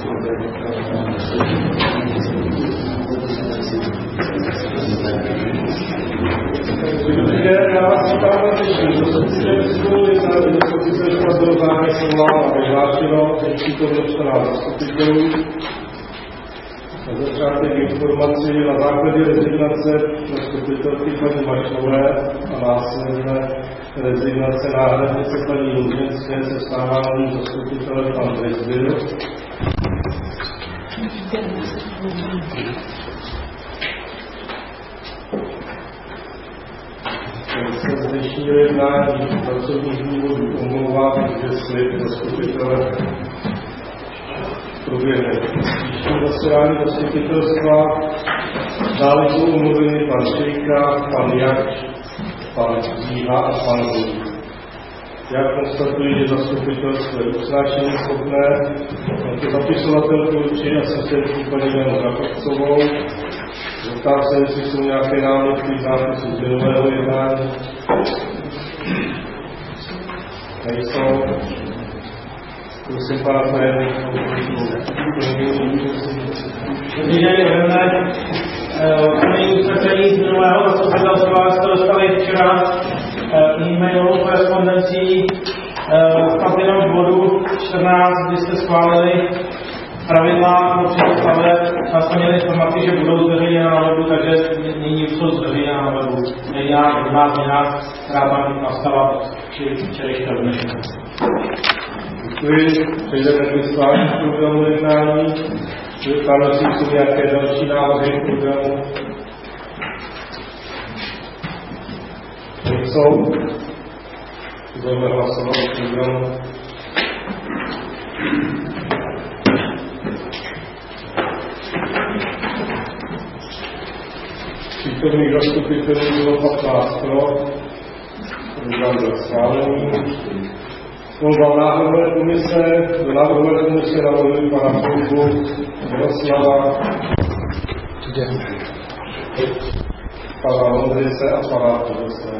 Já vás vítám na dnešní zastupitelstvu, jednání zastupitelstva bylo zároveň svoláno a vyhlášeno, přítomno 14 zastupitelů. Na začátek informací na základě rezignace zastupitelky paní Mašové a následné rezignace náhradnice paní Luženské se stává novým zastupitelem pan Brizbil. Se z dnešního jednání pracovních důvodů omlouvá, že slib zastupitele proběhne. Příští zasedání zastupitelstva dále jsou umluveny pan Šejka, pan Jakš, pan Díha a pan Vůd. Já konstatuji, že zastupitelstvo je usnášení schopné, jako zapisovatelku či asistentku paní Janu Rakovcovou. Zeptám se, jestli jsou nějaké námitky k zápisu z minulého jednání. Nejsou. Prosím pana tajemníka. Dobrý den, budeme usnesení z minulého zastupitelstva jste dostali včera e-mailovou korespondencí v jenom bodu 14, kdy jste schválili pravidla pro představě a jsme měli informaci, že budou zveřejněna na webu, takže nyní jsou zveřejněna na webu. Není nějaká druhá změna, která tam nastala včerejšího dneška. Děkuji. Přejdeme k vyslání programu jednání. Prosím, jsou nějaké další návrhy programu? Nejsou. Budeme hlasovat o programu. Přítomných zastupitelů bylo 15 pro. Program byl schválený. Do návrhové komise navrhuji pana Kolbu, Miroslava, pana Ondřejce a pana Podosné.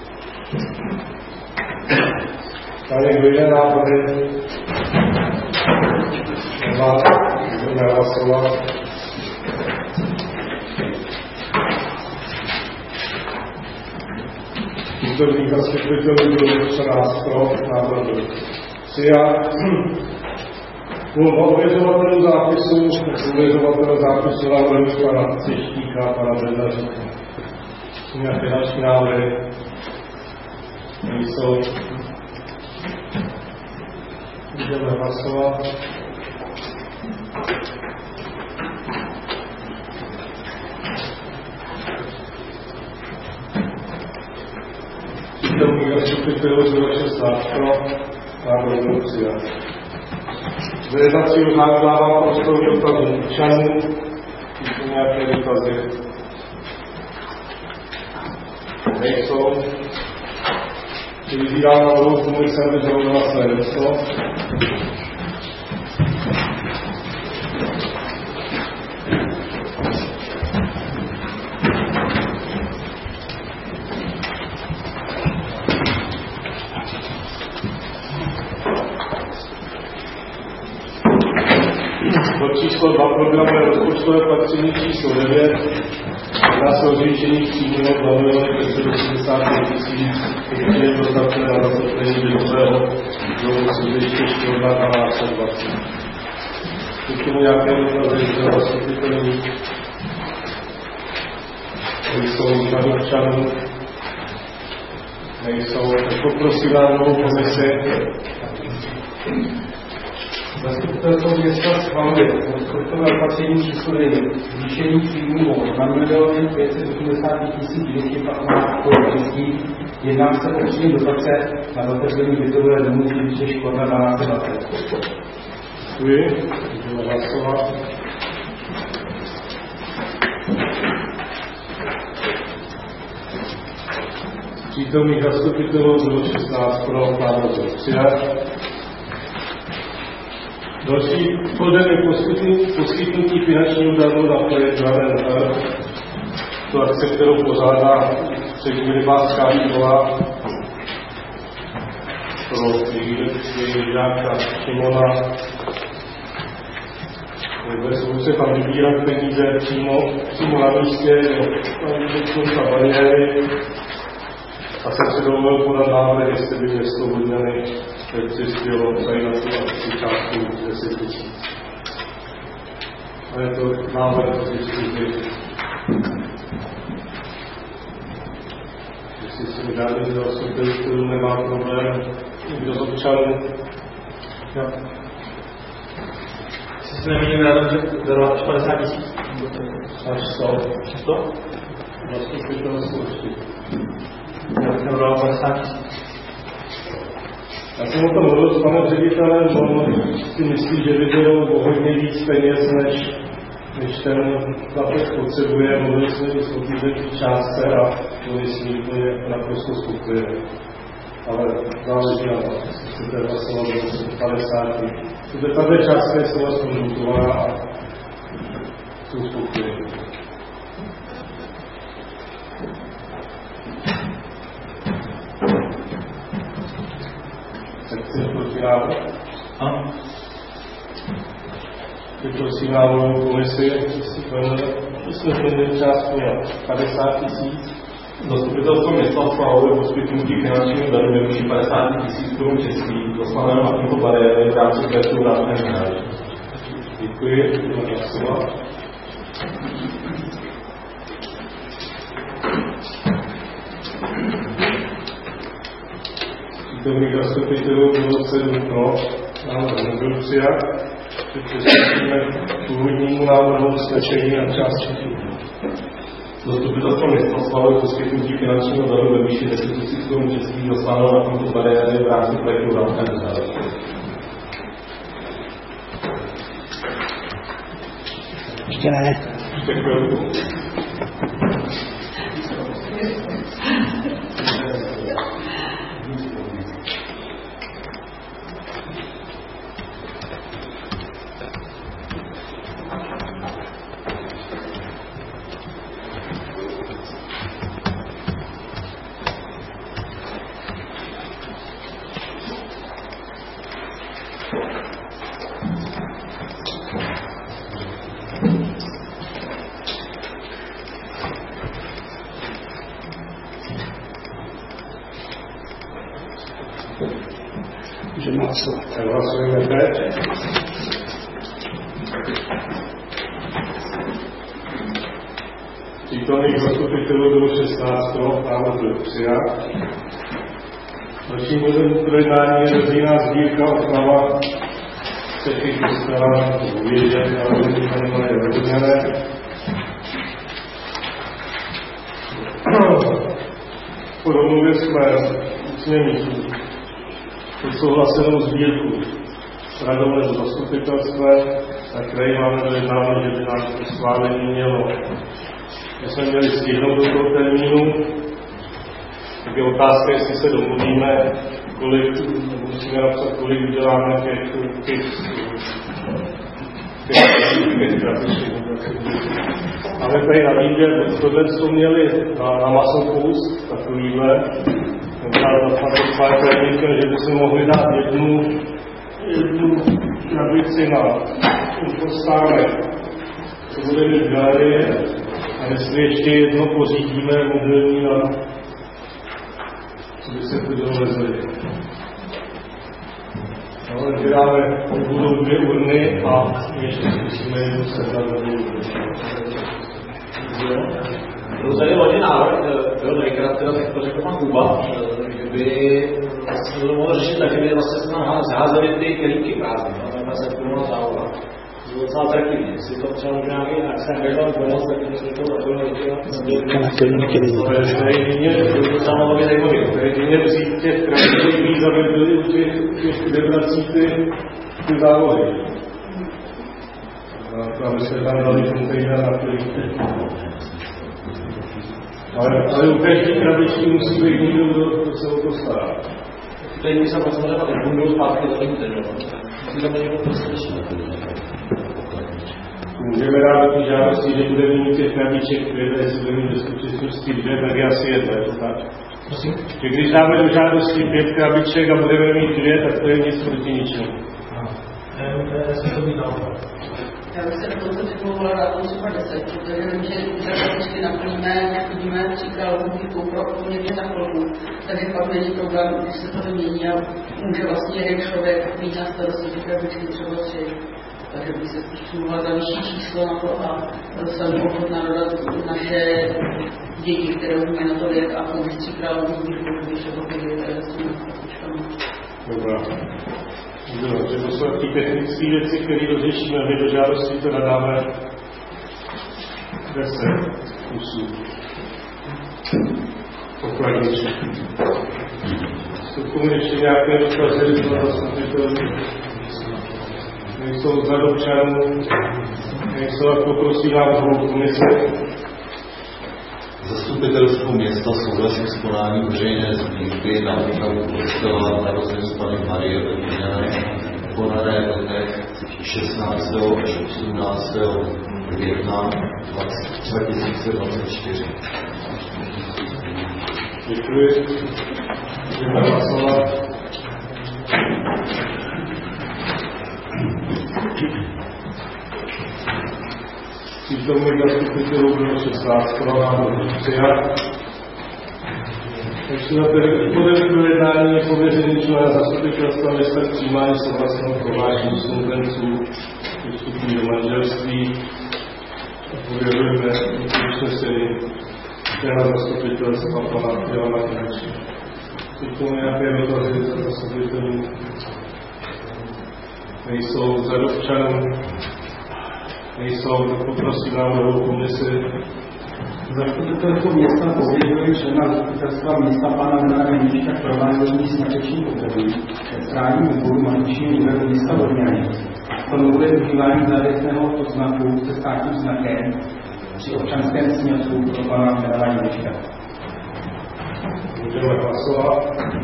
Tady někdo jiné návrhy? Nemá, budeme hlasovat. Přítomných zastupitelů bylo 14 pro, návrh byl přijat. Volba ověřovatelů zápisu návrhu pana Ceštíka a pana Bednaříka. Jsou nějaké další návrhy? Nejsou. Můžeme hlasovat. Přítomných zastupitelů bylo 16 pro, návrh byl přijat. Do jednacího řádu dávám prostor dotazů občanů, jsou nějaké dotazy. Nejsou. Vyzývám na budou komunice, aby zaujala své místo. Číslo 2 programu je rozpočtové opatření číslo 9. Jedná se o zvýšení příjmů 2 585 000, je dotace na zaplnění bytového domu sídliště Štěrna 1220. K tomu nějaké dotazy z zastupitelů? Nejsou žádný občanů? Nejsou. Tak poprosím na novou komisi. Zastupitelstvo města schvaluje rozpočtové opatření číslo 9, zvýšení příjmů o 2 580 215 korun. Jedná se o příjem dotace na zaplnění bytového domu sídliště Štěrna 1220. Děkuji. Můžeme hlasovat. Přítomných zastupitelů bylo 16 pro, návrh byl přijat. Další bodem je poskytnutí finančního daru na projekt HNR. To akce, kterou pořádá střední rybářská škola pro její žáka Šimona. prostě tam vybírat peníze přímo na místě, na bariéry. A jsem si dovolil podat návrh, jestli by město Vodňany přispělo tady na tu akci částku 10 000. A je to návrh diskuzi. Jestli si žádný zastupitelů nemá problém, nikdo z občanů. Jo. Jsi se neměli vrát, že darovat až 50 000? Až 100. Zastupitelstvo určitě. Já bych darovat 50 000. Já jsem o tom mluvil s panem ředitelem, on si myslí, že by bylo o hodně víc peněz, než ten chlapec potřebuje. Mluvili jsme i s obývající částce a byli s ním naprosto spokojení. Ale záleží na vás, jestli chcete hlasovat do 50. Tato částka je slova zkonzultovaná a jsou spokojení. Tak chceš proti návrh? Ano. Teď prosím návrhovou komisi, jestli jsme změnili částku na 50 000. Zastupitelstvo města schváluje poskytnutí finančního daru ve výši 50 000 korun českých, dostaného na tomto bariéry v rámci projektu Vrátné hráče. Děkuji, budeme hlasovat. Přítomných zastupitelů bylo 7 pro, návrh nebyl přijat. Přesvědčíme k původnímu návrhu usnesení na část 3. Zastupitelstvo města schváluje poskytnutí finančního daru ve výši 10 000 korun českých, dostaného na tomto bariéry v rámci projektu Vrátné hráče. Ještě ne. Můžeme hlasovat. Hlasujeme teď. Přítomných zastupitelů bylo 16 pro, návrh byl přijat. Dalším bodem projednání je veřejná sbírka oprava střechy kostela v Věže, ale je Vodňané. Po domluvě jsme usmění odsouhlasenou sbírku s radou nebo zastupitelstvem, na kraji máme dojednáno, že by nám to schválení mělo. My jsme měli stihnout do toho termínu, tak je otázka, jestli se domluvíme, musíme napsat, kolik uděláme těch máme tady na výběr, tohle jsme měli na masopust, takovýhle, že by se mohli dát jednu krabici na postánek, to bude mít galerie, a jestli ještě jedno pořídíme mobilní na co by se tu dolezli. Ale vydáme, budou 2 urny a ještě zkusíme jednu sedat na 2 urny. Byl tady hodně návrh, byl dvojkrát, tak to řekl pan Kuba, že by se to mohlo řešit tak, že vlastně se nám zházeli ty kelímky prázdné, takhle se plnou závoda. To bylo docela atraktivní, jestli to třeba může nějaký akcent pomoct, tak to to bylo To je docela mohlo být zajímavé. Jedině vzít těch krajských zavedli u těch debrací ty závody. Aby se tam dali kontejner na kelímky. Ale u každé krabičky musí být někdo, kdo se o to stará. Teď bych se samozřejmě pak budou zpátky do těch teďovat. Musí tam někdo prostě můžeme dát ty žádosti, že budeme mít těch krabiček 5, jestli budeme mít do skutečnosti 2, tak je asi 1, je to tak? Prosím? Že když dáme do žádosti 5 krabiček a budeme mít 2, tak to je nic proti ničemu. Já jsem to být naopak. Já bych se dokonce připomněla dátum třeba 10, protože vím, že když naplníme, chodíme 3 královů poměrně za chvilku, takže pak není problém, když se to vymění a může vlastně jeden člověk mít na starosti, že vždycky třeba 3. Takže bych se spíš přimluvila za vyšší číslo na to a jsem ochotná dodat naše děti, které umí na to vědět a chodit 3 královů, když to chodí s těmi statičkami. Dobrá. Takže to jsou ty technické věci, které rozlišíme, my do žádosti to nadáme 10 kusů. Pokladničky. Jsou k tomu ještě nějaké dotazy, nejsou za občanů, nejsou, jak poprosím návrhovou komisi. Zastupitelstvo města souhlasí s konáním veřejné sbírky na úpravu kostela narození Panny Marie Betlíňané konané v letech 16. až 18. května 2024. Děkuji. Můžeme hlasovat. Přítomných zastupitelů bylo 16, pro návrh přijat. Takže na projednání je pověřený člen zastupitelstva města k přijímání souhlasného prohlášení snoubenců vstupují do manželství. Pověřujeme usnesení člena zastupitelstva pana Jana Kněží. Jsou tomu nějaké dotazy za zastupitelů? Nejsou za občanů? Nejsou, poprosím návrhovou komisi. Zastupitelstvo města pověřuje člena zastupitelstva města pana Milana Jeníčka k provádění smateční potřeby ke správnímu výboru matičního úřadu města Vodňany. Stanovuje užívání závěsného znaku se státním znakem při občanském sňatku pro pana Milana Jeníčka. Můžeme hlasovat.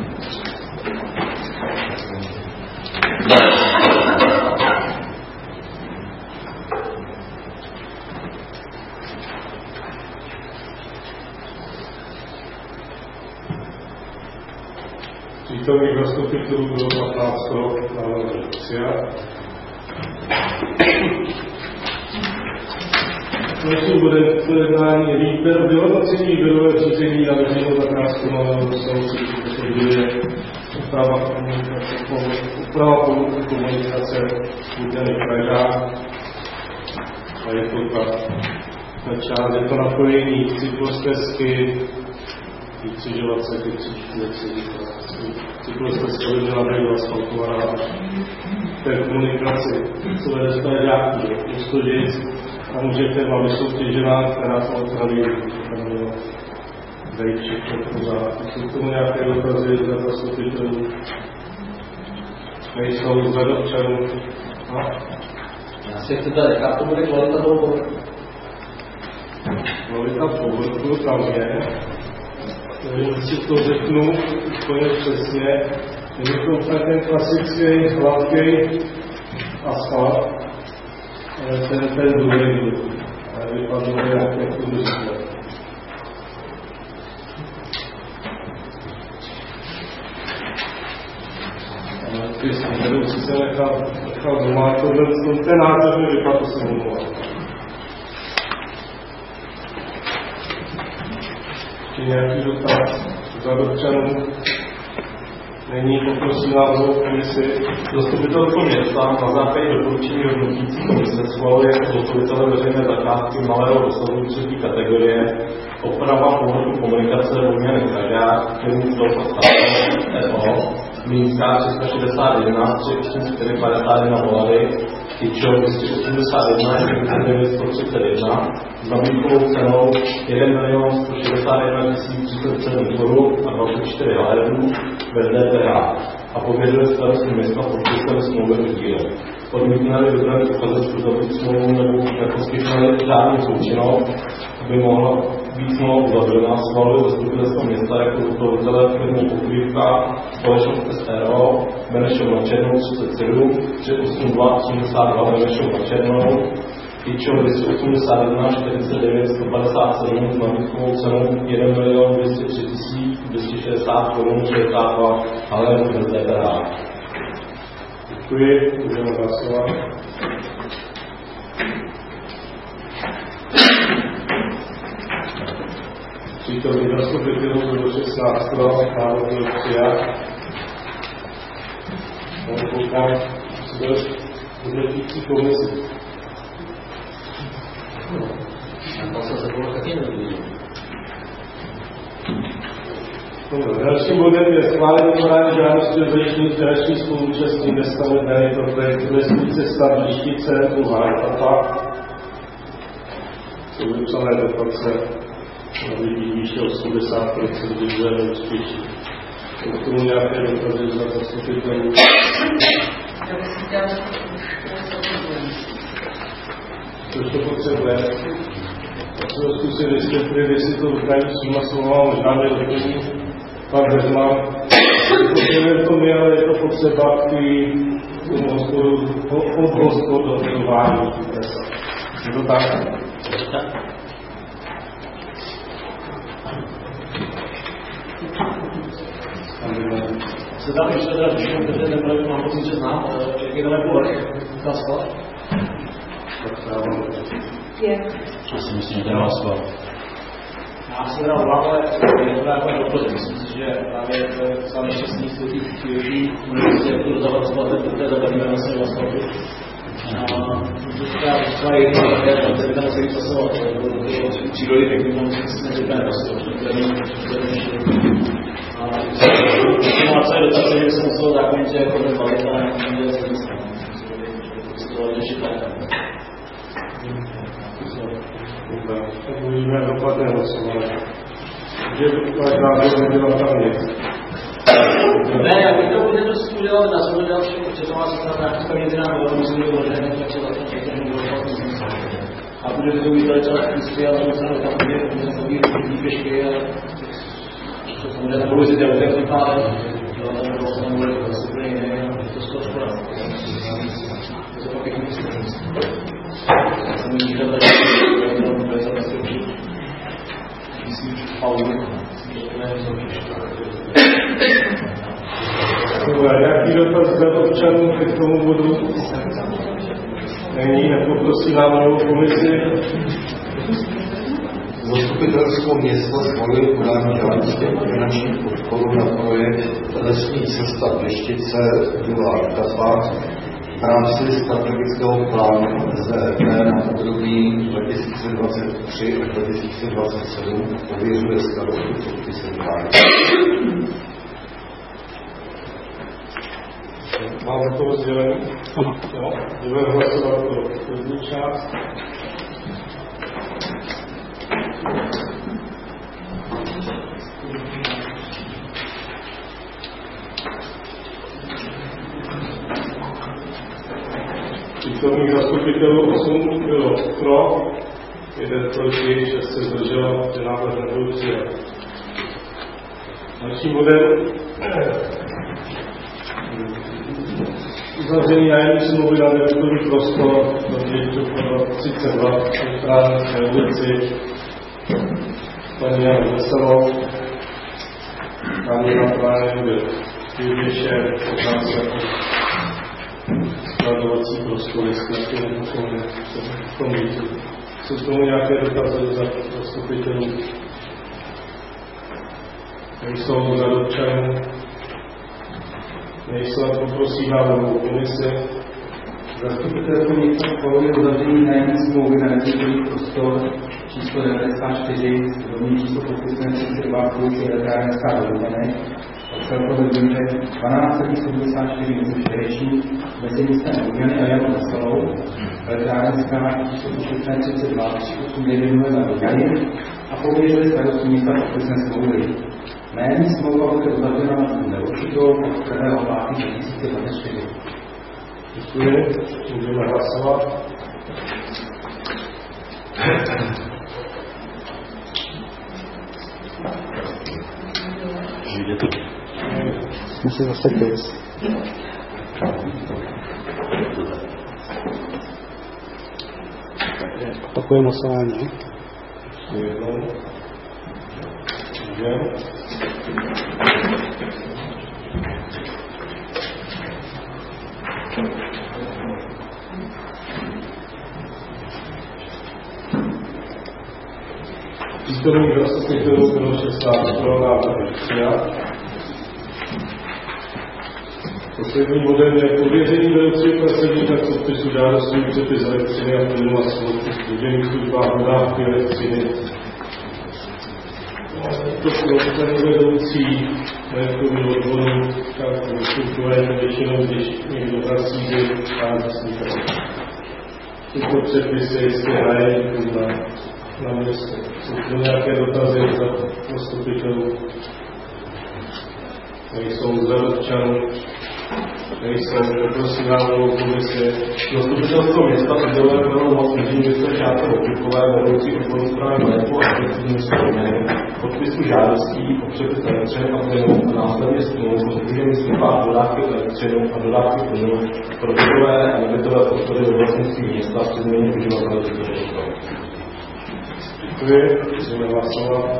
Přítomných zastupitelů bylo 15, návrh přijat. Dalším bodem projednání je výběr vyhodnocení výběrového řízení na veřejnou zakázku malého rozsahu, což je úprava komunikace v územních krajách. A je to ta část, je to napojení cyklostezky, křižovat se ty věci. Cyklostezka by měla být asfaltovaná v té komunikaci, co vede z toho žáků, prostě říct, a můžete vám vysoutěžená, která to otraví, dají všechno pořád. Jsou tomu nějaké dotazy za zastupitelů? Nejsou za občanů? Já si chci tady, jaká to bude kvalita toho povrchu? Kvalita povrchu tam je. Nevím, si to řeknu úplně přesně. Je to úplně ten klasický, hladký asfalt, ale ten druhý vypadl nějaké kudusle. Ty vedoucí se nechal doma, ten nádherný vypadl se mluvil. Nějaký dotaz za občanů není, poprosím návrhovou komisi. Zastupitelstvo města na základě doporučení hodnotící komise schvaluje jako zastupitele veřejné zakázky malého rozsahu třetí kategorie oprava povrchu komunikace Vodňany Pražák, který byl postaven Mínská 361 3451 Volady, Tyčo 281 131 s nabídkovou cenou 1 161 037 korun a 24 haléřů bez DPH a pověřuje starostu města podpisem smlouvy udílet. Odmítne-li vybraný uchazeč uzavřít smlouvu nebo neposkytne žádnou součinnost, aby mohla být smlouva uzavřena, schvaluje zastupitelstvo města jako zhotovitele firmu Pokrývka, společnost SRO, Benešov na Černou 37, 382 82 Benešov na Černou, Tyčo 281 49 157 s nabídkovou cenou 1 203 260 korun 62, ale bez DPH. Děkuji, můžeme hlasovat. Přítomný zastupitelů bylo 16 pro, návrh byl přijat. Koukám, co byl hodnotící komisi. Dalším bodem je schválení podání žádosti o zajištění finanční spoluúčastí nestavěné pro projekt investice stav Líštice, druhá etapa. Jsou vypsané dotace na lidí výše 80%, kdy bude neúspěšný. Jsou k tomu nějaké dotazy za zastupitelů? Což to potřebuje? Potřebuji zkusit vysvětlit, jestli to dokáží suma slova, možná mě doplní pan Hrezman. Potřebujeme to my, ale je to potřeba k tomu hospodařování. Je to tak? Se dá ještě teda všem, protože ten projekt mám pocit, že znám, jak je to nepovrch, ukázka. Já si myslím, že to nemá svar. Já se teda obávám, ale je to jako doplň. Myslím si, že právě to je docela nešťastný z těch chvílí, že je to dozavazovat, protože zabavíme na sebe vlastně. A to je třeba jedno, že by tam museli časovat, do přírody pěkný, tam musí se neříká prostě, to je a co je dotace, že jsem musel zákonit, že jako ten balit a neměl se myslet. To je řešit tak. Tak můžeme dopadne hlasovat. Že každá věc nedělá tam nic. Ne, já bych to bude dost udělat, já jsem udělal všem, že to má se tam nějaký penězi nám bylo, musím to udělat, hned tak se vlastně těch těm bylo fakt smysl. A bude to udělat celé chvíli, ale musím tam udělat, musím to udělat pěšky, ale to samozřejmě nebudu si dělat technika, ale tam bylo tam bude to asi úplně jiné, to skoro škoda. To je to pěkný smysl. Já jsem jí říkal, že to je zase určitě. Myslím, že Paulu, to je Jaký dotaz byl občanů k tomu bodu? Není, nepoprosím návrhovou komisi. Zastupitelstvo města schvaluje podání žádosti o finanční podporu na projekt lesní cesta Pěštice, druhá etapa v rámci strategického plánu ZEP na období 2023 až 2027 pověřuje starostu podpisem vlády. Máme to rozdělené? Jo. Budeme hlasovat pro první část. Přítomných zastupitelů 8 bylo pro, 1 proti, 6 se zdrželo, že návrh nebyl přijat. Dalším bodem uzavření nájemní smlouvy na nebytový prostor do měřičů 32 Centrálské ulici paní Janu Veselou. Paní Natváně byl vyvěšen, pořád se skladovací prostory s nějakými v tom mítu. Jsou k tomu nějaké dotazy za zastupitelů? Nejsou za dotčanů? Nejsou, poprosím návrhovou komisi. Zastupitelstvo města schvaluje uzavření nájemní smlouvy na nebytový prostor číslo 94, domní číslo podpisné 32 ulici Elektrárenská do Lubenek, celkové výměře 1274 metrů čtverečních mezi městem Lubenek a Janou Veselou, Elektrárenská číslo podpisné 32 389 na Lubenek a pověřuje starostu města podpisné smlouvy. Nájemní smlouva bude uzavřena na neurčitou od 1. 5. 2024. Děkuji. Můžeme hlasovat. Jsme si zase quiz. Opakujeme hlasování. Ještě jednou. Můžeme. Přítomných zastupitelů bylo 16 pro, návrh přijat. Posledním bodem je pověření vedoucího pracovníka k podpisu žádosti o přepis elektřiny a plynu a služebních službách dodávky elektřiny. To jsou vedoucí majetkových odborů, tak vystupuje většinou, když někdo vrací, že tam zasníkají. Tyto předpisy jistě hrají na městě. Jsou to nějaké dotazy za zastupitelů, nejsou zde občanů, nejsou, poprosím návrhovou komisi. Zastupitelstvo města uděluje velkou moc města Šáce Okrikové, vedoucí odboru správy majetku a efektivní zprávy, podpisu žádostí o přepis elektřiny a plynu a následně smlouv o služební službách dodávky elektřiny a dodávky plynu pro bytové a nebytové prostory ve vlastnictví města při změně uživatele těchto prostor. Děkuji, můžeme hlasovat.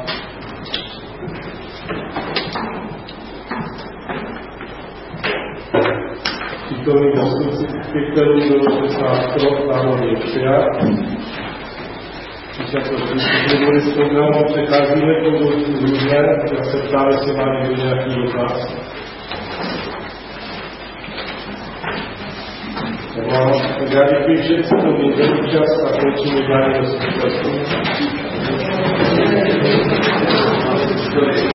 Přítomných zastupitelů bylo 16 pro, návrh byl přijat. Když body z programu přecházíme k bodu různé, tak se ptáme, jestli má někdo nějaký dotaz. Tak já děkuji všem, co to měli čas a končím jednání zastupitelství.